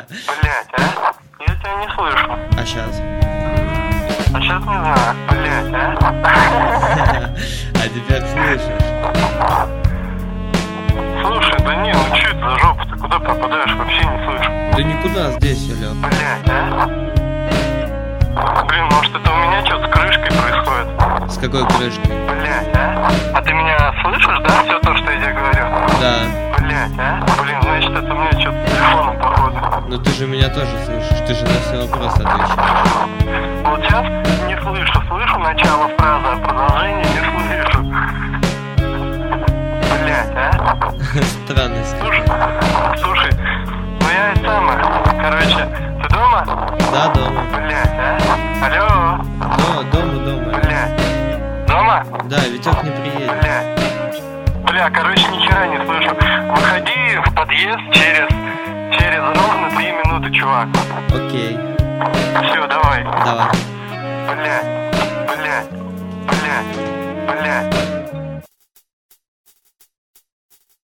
Блять, а? Я тебя не слышу. А сейчас? А сейчас не знаю. Блять, а? А теперь слышишь? Слушай, да не, ну чё это за жопа? Ты куда пропадаешь? Вообще не слышу. Да никуда, здесь я лёг. Блять, а? Блин, может это у меня что-то с крышкой происходит? С какой крышкой? Блять, а? А ты меня слышишь, да, все то, что я тебе говорю? Да. Блять, а? Блин, значит это у меня что-то с телефоном, походу. Но ты же меня тоже слышишь, ты же на все вопросы отвечаешь. Вот сейчас не слышу. Слышу начало фразы, а продолжение не слышу. Блять, а? Странность. Слушай, ну я это самое. Короче, ты дома? Да, дома. Блять, а? Алло? Дома. Блять. Дома? Да, Витек не приедет. Бля, короче, ни хера не слышу. Выходи в подъезд через ровно 3 минуты, чувак. Окей. Все, давай. Давай. Блять.